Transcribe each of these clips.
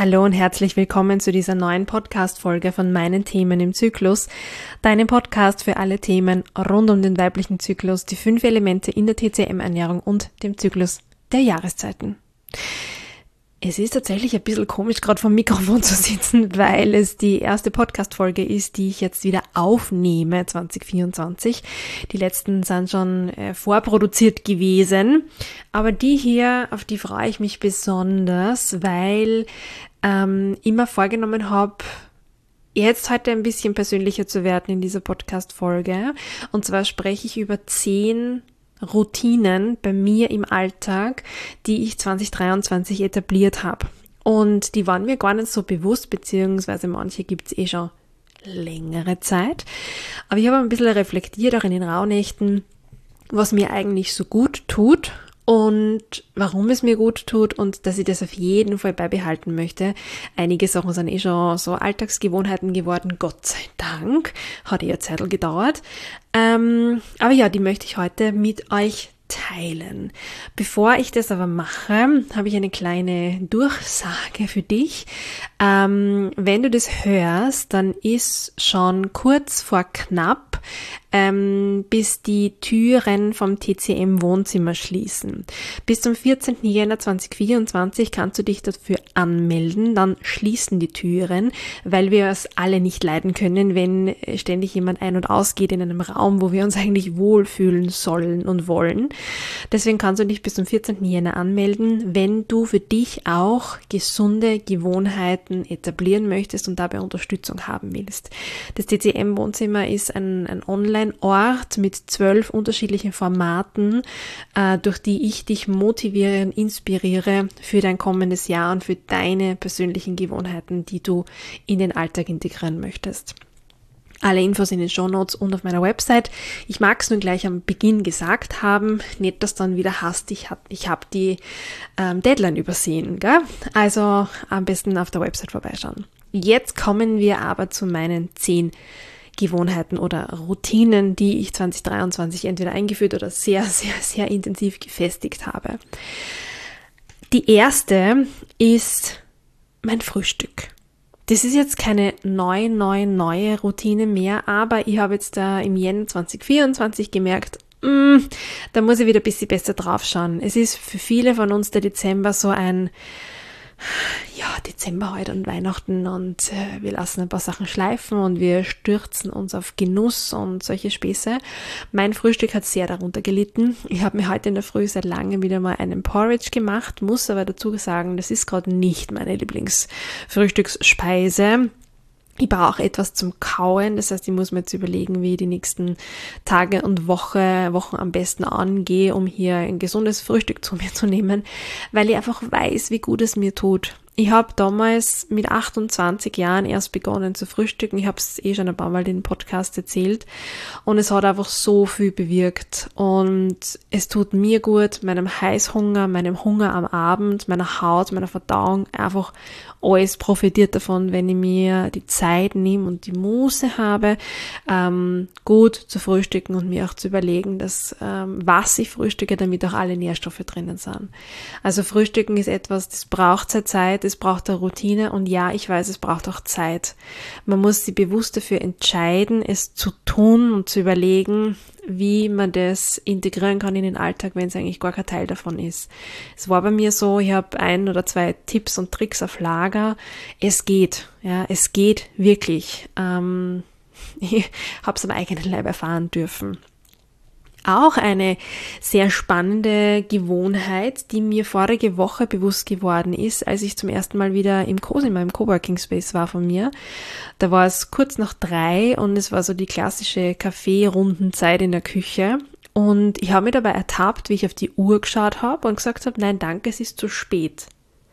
Hallo und herzlich willkommen zu dieser neuen Podcast-Folge von meinen Themen im Zyklus, deinem Podcast für alle Themen rund um den weiblichen Zyklus, die 5 Elemente in der TCM-Ernährung und dem Zyklus der Jahreszeiten. Es ist tatsächlich ein bisschen komisch, gerade vom Mikrofon zu sitzen, weil es die erste Podcast-Folge ist, die ich jetzt wieder aufnehme, 2024. Die letzten sind schon vorproduziert gewesen, aber die hier, auf die freue ich mich besonders, weil immer vorgenommen habe, jetzt heute ein bisschen persönlicher zu werden in dieser Podcast-Folge. Und zwar spreche ich über 10 Routinen bei mir im Alltag, die ich 2023 etabliert habe. Und die waren mir gar nicht so bewusst, beziehungsweise manche gibt es schon längere Zeit. Aber ich habe ein bisschen reflektiert, auch in den Rauhnächten, was mir eigentlich so gut tut und warum es mir gut tut und dass ich das auf jeden Fall beibehalten möchte. Einige Sachen sind schon so Alltagsgewohnheiten geworden, Gott sei Dank. Hat eher Zeit gedauert. Aber ja, die möchte ich heute mit euch teilen. Bevor ich das aber mache, habe ich eine kleine Durchsage für dich. Wenn du das hörst, dann ist schon kurz vor knapp, bis die Türen vom TCM-Wohnzimmer schließen. Bis zum 14. Jänner 2024 kannst du dich dafür anmelden, dann schließen die Türen, weil wir es alle nicht leiden können, wenn ständig jemand ein- und ausgeht in einem Raum, wo wir uns eigentlich wohlfühlen sollen und wollen. Deswegen kannst du dich bis zum 14. Jänner anmelden, wenn du für dich auch gesunde Gewohnheiten etablieren möchtest und dabei Unterstützung haben willst. Das TCM-Wohnzimmer ist ein Online-Ort mit 12 unterschiedlichen Formaten, durch die ich dich motiviere und inspiriere für dein kommendes Jahr und für deine persönlichen Gewohnheiten, die du in den Alltag integrieren möchtest. Alle Infos in den Shownotes und auf meiner Website. Ich mag es nur gleich am Beginn gesagt haben, nicht, dass dann wieder hast, ich hab die Deadline übersehen, gell? Also am besten auf der Website vorbeischauen. Jetzt kommen wir aber zu meinen 10 Gewohnheiten oder Routinen, die ich 2023 entweder eingeführt oder sehr, sehr, sehr intensiv gefestigt habe. Die erste ist mein Frühstück. Das ist jetzt keine neue Routine mehr, aber ich habe jetzt da im Jänner 2024 gemerkt, da muss ich wieder ein bisschen besser drauf schauen. Es ist für viele von uns der Dezember so ein Dezember heute und Weihnachten und wir lassen ein paar Sachen schleifen und wir stürzen uns auf Genuss und solche Späße. Mein Frühstück hat sehr darunter gelitten. Ich habe mir heute in der Früh seit langem wieder mal einen Porridge gemacht, muss aber dazu sagen, das ist gerade nicht meine Lieblingsfrühstücksspeise. Ich brauche etwas zum Kauen, das heißt, ich muss mir jetzt überlegen, wie ich die nächsten Tage und Wochen am besten angehe, um hier ein gesundes Frühstück zu mir zu nehmen, weil ich einfach weiß, wie gut es mir tut. Ich habe damals mit 28 Jahren erst begonnen zu frühstücken. Ich habe es schon ein paar Mal in den Podcast erzählt und es hat einfach so viel bewirkt und es tut mir gut, meinem Heißhunger, meinem Hunger am Abend, meiner Haut, meiner Verdauung, einfach alles profitiert davon, wenn ich mir die Zeit nehme und die Muße habe, gut zu frühstücken und mir auch zu überlegen, dass was ich frühstücke, damit auch alle Nährstoffe drinnen sind. Also Frühstücken ist etwas, das braucht seine Zeit, es braucht eine Routine und ja, ich weiß, es braucht auch Zeit. Man muss sich bewusst dafür entscheiden, es zu tun und zu überlegen, wie man das integrieren kann in den Alltag, wenn es eigentlich gar kein Teil davon ist. Es war bei mir so, ich habe 1 oder 2 Tipps und Tricks auf Lager. Es geht, ja, es geht wirklich. Ich habe es am eigenen Leib erfahren dürfen. Auch eine sehr spannende Gewohnheit, die mir vorige Woche bewusst geworden ist, als ich zum ersten Mal wieder im Cosima, im Coworking Space war von mir. Da war es kurz nach 3 und es war so die klassische Kaffee-Rundenzeit in der Küche. Und ich habe mich dabei ertappt, wie ich auf die Uhr geschaut habe und gesagt habe, nein, danke, es ist zu spät.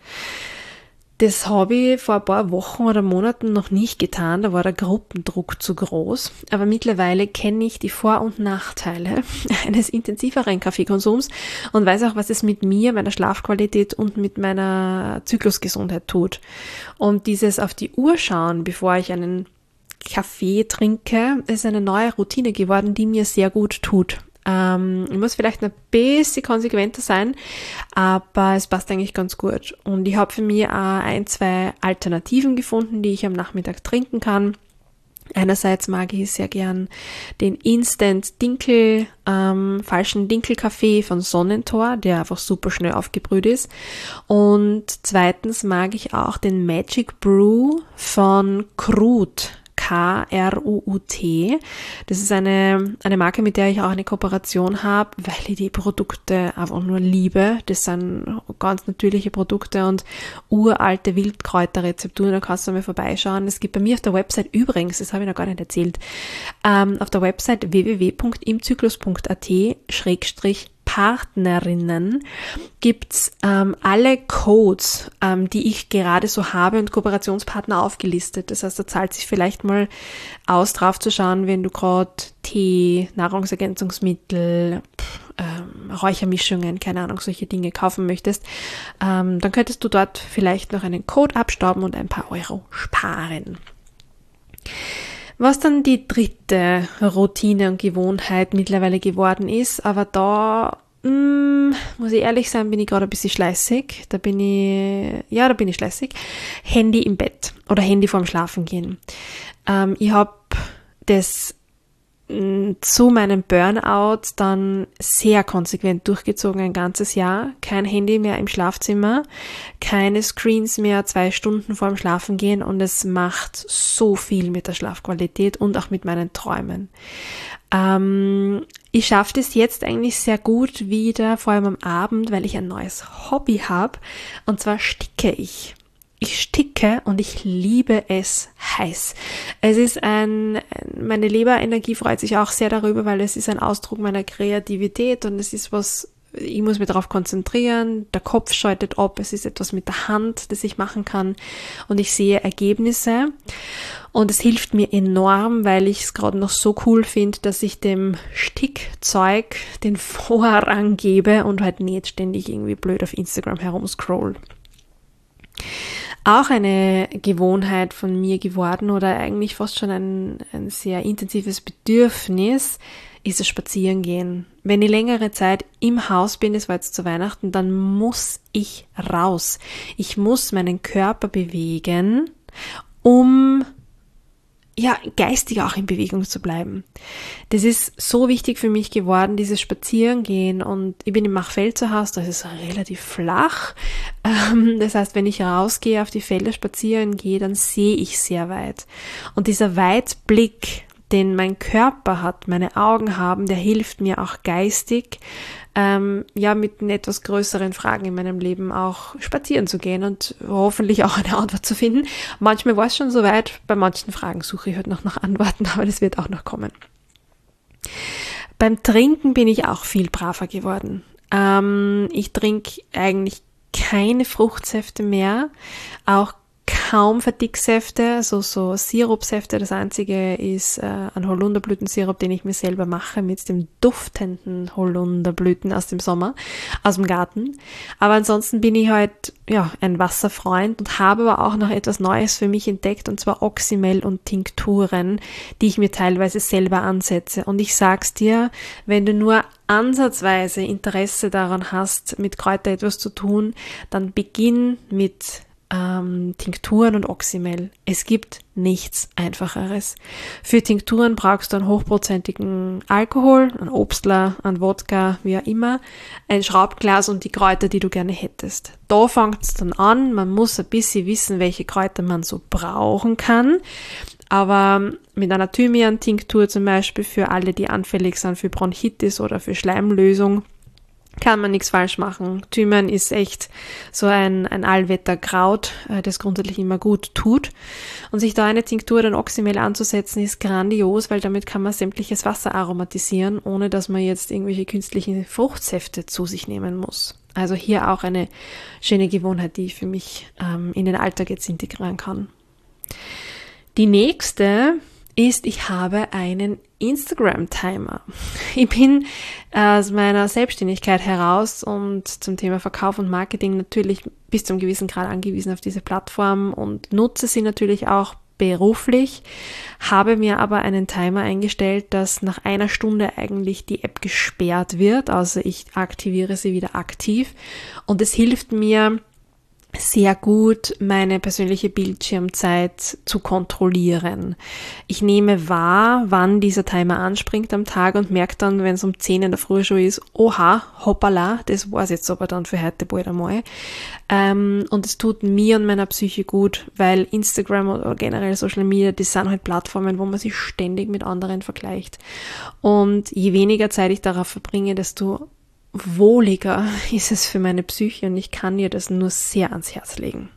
Das habe ich vor ein paar Wochen oder Monaten noch nicht getan, da war der Gruppendruck zu groß. Aber mittlerweile kenne ich die Vor- und Nachteile eines intensiveren Kaffeekonsums und weiß auch, was es mit mir, meiner Schlafqualität und mit meiner Zyklusgesundheit tut. Und dieses auf die Uhr schauen, bevor ich einen Kaffee trinke, ist eine neue Routine geworden, die mir sehr gut tut. Ich muss vielleicht ein bisschen konsequenter sein, aber es passt eigentlich ganz gut. Und ich habe für mich auch 1-2 Alternativen gefunden, die ich am Nachmittag trinken kann. Einerseits mag ich sehr gern den Instant Dinkel, falschen Dinkelkaffee von Sonnentor, der einfach super schnell aufgebrüht ist. Und zweitens mag ich auch den Magic Brew von Krut. K-R-U-U-T. Das ist eine Marke, mit der ich auch eine Kooperation habe, weil ich die Produkte einfach nur liebe. Das sind ganz natürliche Produkte und uralte Wildkräuterrezepturen. Da kannst du mal vorbeischauen. Es gibt bei mir auf der Website übrigens, das habe ich noch gar nicht erzählt, auf der Website www.imzyklus.at/Partnerinnen gibt's alle Codes, die ich gerade so habe und Kooperationspartner aufgelistet. Das heißt, da zahlt sich vielleicht mal aus, drauf zu schauen, wenn du gerade Tee, Nahrungsergänzungsmittel, Räuchermischungen, keine Ahnung, solche Dinge kaufen möchtest, dann könntest du dort vielleicht noch einen Code abstauben und ein paar Euro sparen. Was dann die dritte Routine und Gewohnheit mittlerweile geworden ist, aber da, muss ich ehrlich sein, bin ich gerade ein bisschen schleißig. Da bin ich schleißig. Handy im Bett oder Handy vorm Schlafengehen. Ich habe das zu meinem Burnout dann sehr konsequent durchgezogen, ein ganzes Jahr. Kein Handy mehr im Schlafzimmer, keine Screens mehr 2 Stunden vorm Schlafengehen und es macht so viel mit der Schlafqualität und auch mit meinen Träumen. Ich schaffe das jetzt eigentlich sehr gut wieder, vor allem am Abend, weil ich ein neues Hobby habe und zwar sticke ich. Ich sticke und ich liebe es heiß. Es ist meine Leberenergie freut sich auch sehr darüber, weil es ist ein Ausdruck meiner Kreativität und es ist was, ich muss mich darauf konzentrieren, der Kopf schaltet ab, es ist etwas mit der Hand, das ich machen kann und ich sehe Ergebnisse und es hilft mir enorm, weil ich es gerade noch so cool finde, dass ich dem Stickzeug den Vorrang gebe und halt nicht ständig irgendwie blöd auf Instagram herumscroll. Auch eine Gewohnheit von mir geworden oder eigentlich fast schon ein sehr intensives Bedürfnis ist das Spazierengehen. Wenn ich längere Zeit im Haus bin, das war jetzt zu Weihnachten, dann muss ich raus. Ich muss meinen Körper bewegen, um geistig auch in Bewegung zu bleiben. Das ist so wichtig für mich geworden, dieses Spazierengehen und ich bin im Machfeld zu Hause, da ist es relativ flach. Das heißt, wenn ich rausgehe, auf die Felder spazieren gehe, dann sehe ich sehr weit. Und dieser Weitblick, den mein Körper hat, meine Augen haben, der hilft mir auch geistig, mit etwas größeren Fragen in meinem Leben auch spazieren zu gehen und hoffentlich auch eine Antwort zu finden. Manchmal war es schon soweit, bei manchen Fragen suche ich halt noch nach Antworten, aber das wird auch noch kommen. Beim Trinken bin ich auch viel braver geworden. Ich trinke eigentlich keine Fruchtsäfte mehr, auch kaum Verdicksäfte, so Sirupsäfte. Das einzige ist ein Holunderblütensirup, den ich mir selber mache mit dem duftenden Holunderblüten aus dem Sommer, aus dem Garten. Aber ansonsten bin ich halt ein Wasserfreund und habe aber auch noch etwas Neues für mich entdeckt und zwar Oxymel und Tinkturen, die ich mir teilweise selber ansetze. Und ich sag's dir, wenn du nur ansatzweise Interesse daran hast, mit Kräuter etwas zu tun, dann beginn mit Tinkturen und Oxymel. Es gibt nichts Einfacheres. Für Tinkturen brauchst du einen hochprozentigen Alkohol, einen Obstler, einen Wodka, wie auch immer, ein Schraubglas und die Kräuter, die du gerne hättest. Da fängt es dann an. Man muss ein bisschen wissen, welche Kräuter man so brauchen kann. Aber mit einer Thymian-Tinktur zum Beispiel für alle, die anfällig sind für Bronchitis oder für Schleimlösung, kann man nichts falsch machen. Thymian ist echt so ein Allwetterkraut, das grundsätzlich immer gut tut. Und sich da eine Tinktur oder ein Oxymel anzusetzen, ist grandios, weil damit kann man sämtliches Wasser aromatisieren, ohne dass man jetzt irgendwelche künstlichen Fruchtsäfte zu sich nehmen muss. Also hier auch eine schöne Gewohnheit, die ich für mich in den Alltag jetzt integrieren kann. Die nächste ist, ich habe einen Instagram-Timer. Ich bin aus meiner Selbstständigkeit heraus und zum Thema Verkauf und Marketing natürlich bis zum gewissen Grad angewiesen auf diese Plattform und nutze sie natürlich auch beruflich, habe mir aber einen Timer eingestellt, dass nach 1 Stunde eigentlich die App gesperrt wird, also ich aktiviere sie wieder aktiv und es hilft mir sehr gut, meine persönliche Bildschirmzeit zu kontrollieren. Ich nehme wahr, wann dieser Timer anspringt am Tag und merke dann, wenn es um 10 in der Früh schon ist, oha, hoppala, das war's jetzt aber dann für heute bald einmal. Und es tut mir und meiner Psyche gut, weil Instagram oder generell Social Media, das sind halt Plattformen, wo man sich ständig mit anderen vergleicht. Und je weniger Zeit ich darauf verbringe, desto wohliger ist es für meine Psyche und ich kann ihr das nur sehr ans Herz legen.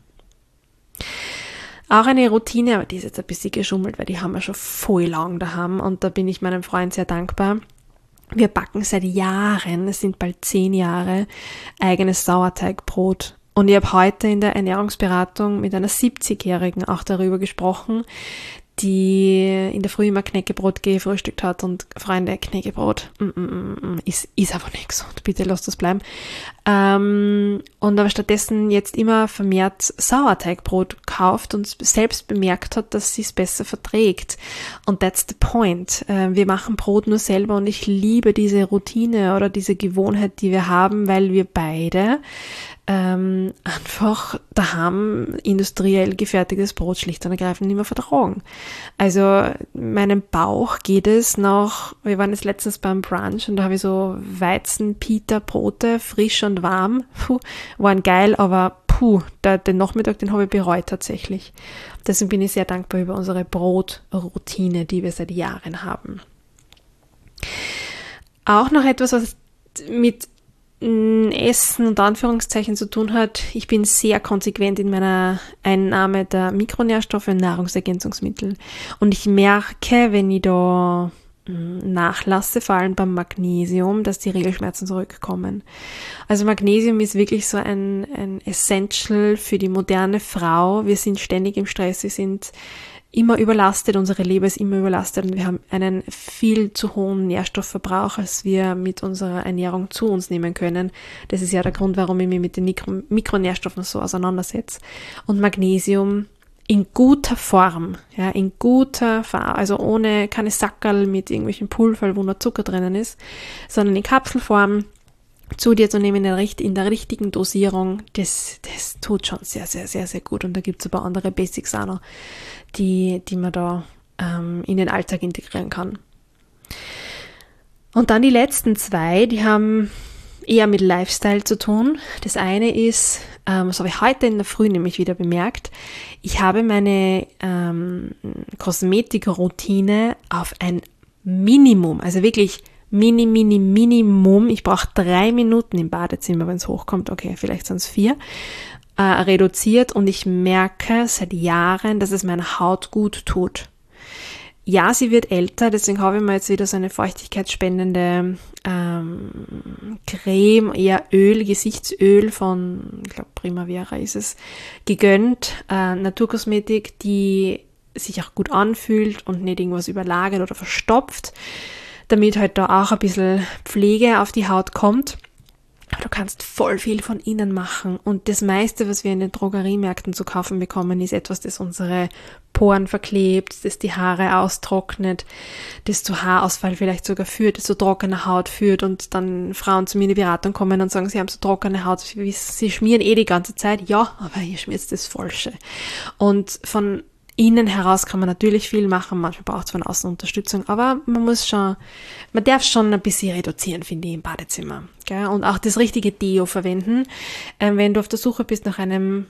Auch eine Routine, aber die ist jetzt ein bisschen geschummelt, weil die haben wir schon voll lang daheim und da bin ich meinem Freund sehr dankbar. Wir backen seit Jahren, es sind bald 10 Jahre, eigenes Sauerteigbrot. Und ich habe heute in der Ernährungsberatung mit einer 70-Jährigen auch darüber gesprochen, die in der Früh immer Knäckebrot gefrühstückt hat und Freunde, Knäckebrot ist aber nicht gesund, bitte lasst das bleiben. Und aber stattdessen jetzt immer vermehrt Sauerteigbrot kauft und selbst bemerkt hat, dass sie es besser verträgt. Und that's the point. Wir machen Brot nur selber und ich liebe diese Routine oder diese Gewohnheit, die wir haben, weil wir beide einfach daheim industriell gefertigtes Brot schlicht und ergreifend nicht mehr vertragen. Also meinem Bauch geht es noch, wir waren jetzt letztens beim Brunch und da habe ich so Weizen-Pita-Brote, frisch und warm, waren geil, aber den Nachmittag, den habe ich bereut tatsächlich. Deswegen bin ich sehr dankbar über unsere Brotroutine, die wir seit Jahren haben. Auch noch etwas, was mit Essen und Anführungszeichen zu tun hat. Ich bin sehr konsequent in meiner Einnahme der Mikronährstoffe und Nahrungsergänzungsmittel. Und ich merke, wenn ich da nachlasse, vor allem beim Magnesium, dass die Regelschmerzen zurückkommen. Also Magnesium ist wirklich so ein Essential für die moderne Frau. Wir sind ständig im Stress, wir sind immer überlastet, unsere Leber ist immer überlastet und wir haben einen viel zu hohen Nährstoffverbrauch, als wir mit unserer Ernährung zu uns nehmen können. Das ist ja der Grund, warum ich mich mit den Mikronährstoffen so auseinandersetze. Und Magnesium in guter Form, ja, in guter Form, also ohne keine Sackerl mit irgendwelchen Pulver, wo noch Zucker drinnen ist, sondern in Kapselform zu dir zu nehmen in der richtigen Dosierung, das tut schon sehr, sehr, sehr, sehr gut. Und da gibt es aber andere Basics auch noch, die man da in den Alltag integrieren kann. Und dann die letzten 2, die haben eher mit Lifestyle zu tun. Das eine ist, das habe ich heute in der Früh nämlich wieder bemerkt, ich habe meine Kosmetikroutine auf ein Minimum, also wirklich Minimum, ich brauche 3 Minuten im Badezimmer, wenn es hochkommt, okay, vielleicht sind es 4, reduziert und ich merke seit Jahren, dass es meiner Haut gut tut. Ja, sie wird älter, deswegen habe ich mir jetzt wieder so eine feuchtigkeitsspendende Creme, eher Öl, Gesichtsöl von, ich glaube Primavera ist es, gegönnt. Naturkosmetik, die sich auch gut anfühlt und nicht irgendwas überlagert oder verstopft, damit halt da auch ein bisschen Pflege auf die Haut kommt. Du kannst voll viel von innen machen und das meiste, was wir in den Drogeriemärkten zu kaufen bekommen, ist etwas, das unsere Poren verklebt, das die Haare austrocknet, das zu Haarausfall vielleicht sogar führt, das zu trockener Haut führt und dann Frauen zu mir in die Beratung kommen und sagen, sie haben so trockene Haut, sie schmieren die ganze Zeit. Ja, aber ihr schmiert das Falsche. Und von innen heraus kann man natürlich viel machen, manchmal braucht es von außen Unterstützung, aber man darf schon ein bisschen reduzieren, finde ich, im Badezimmer. Gell? Und auch das richtige Deo verwenden. Wenn du auf der Suche bist nach einem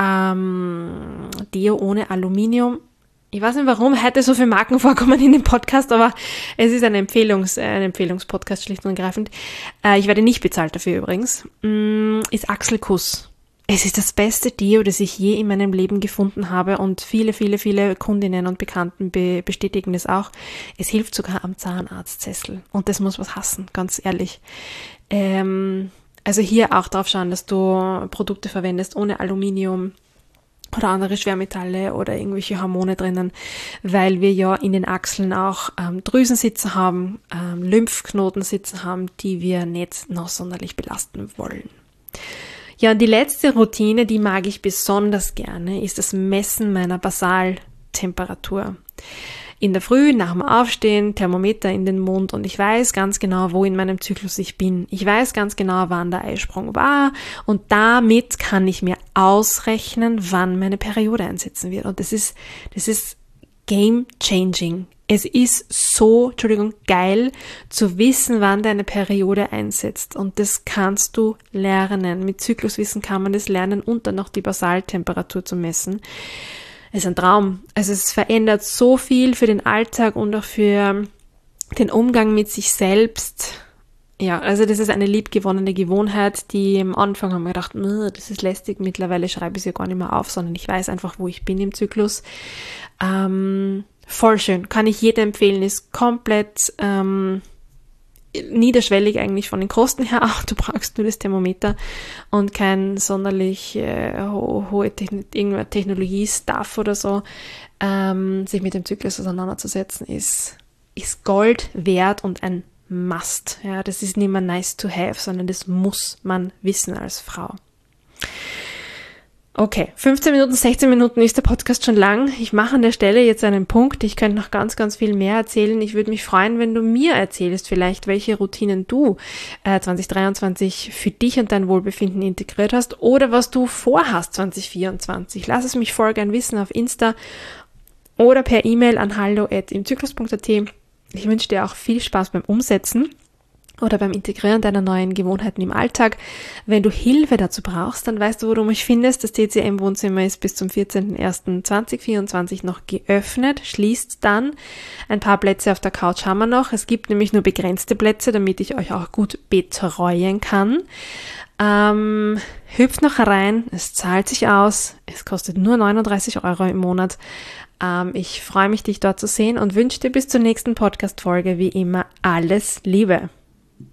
Deo ohne Aluminium, ich weiß nicht, warum heute so viele Marken vorkommen in dem Podcast, aber es ist ein Empfehlungspodcast schlicht und ergreifend. Ich werde nicht bezahlt dafür übrigens. Ist Achselkuss. Es ist das beste Deo, das ich je in meinem Leben gefunden habe und viele, viele, viele Kundinnen und Bekannten bestätigen das auch. Es hilft sogar am Zahnarztsessel und das muss was hassen, ganz ehrlich. Also hier auch drauf schauen, dass du Produkte verwendest ohne Aluminium oder andere Schwermetalle oder irgendwelche Hormone drinnen, weil wir ja in den Achseln auch Drüsen sitzen haben, Lymphknoten sitzen haben, die wir nicht noch sonderlich belasten wollen. Ja, und die letzte Routine, die mag ich besonders gerne, ist das Messen meiner Basalthyroid Basaltemperatur. In der Früh, nach dem Aufstehen, Thermometer in den Mund und ich weiß ganz genau, wo in meinem Zyklus ich bin. Ich weiß ganz genau, wann der Eisprung war und damit kann ich mir ausrechnen, wann meine Periode einsetzen wird. Und das ist game changing. Es ist so, geil zu wissen, wann deine Periode einsetzt. Und das kannst du lernen. Mit Zykluswissen kann man das lernen und dann noch die Basaltemperatur zu messen. Es ist ein Traum. Also es verändert so viel für den Alltag und auch für den Umgang mit sich selbst. Ja, also das ist eine liebgewonnene Gewohnheit, die am Anfang haben wir gedacht, das ist lästig. Mittlerweile schreibe ich sie gar nicht mehr auf, sondern ich weiß einfach, wo ich bin im Zyklus. Voll schön. Kann ich jedem empfehlen. Ist komplett niederschwellig eigentlich von den Kosten her auch. Du brauchst nur das Thermometer und kein sonderlich hohe Technologie-Stuff oder so. Sich mit dem Zyklus auseinanderzusetzen ist Gold wert und ein Must. Ja, das ist nicht mehr nice to have, sondern das muss man wissen als Frau. Okay, 15 Minuten, 16 Minuten ist der Podcast schon lang. Ich mache an der Stelle jetzt einen Punkt. Ich könnte noch ganz, ganz viel mehr erzählen. Ich würde mich freuen, wenn du mir erzählst, vielleicht welche Routinen du 2023 für dich und dein Wohlbefinden integriert hast oder was du vorhast 2024. Lass es mich voll gern wissen auf Insta oder per E-Mail an hallo@imzyklus.at. Ich wünsche dir auch viel Spaß beim Umsetzen oder beim Integrieren deiner neuen Gewohnheiten im Alltag. Wenn du Hilfe dazu brauchst, dann weißt du, wo du mich findest. Das TCM-Wohnzimmer ist bis zum 14.01.2024 noch geöffnet, schließt dann. Ein paar Plätze auf der Couch haben wir noch. Es gibt nämlich nur begrenzte Plätze, damit ich euch auch gut betreuen kann. Hüpft noch herein, es zahlt sich aus. Es kostet nur 39 € im Monat. Ich freue mich, dich dort zu sehen und wünsche dir bis zur nächsten Podcast-Folge wie immer alles Liebe.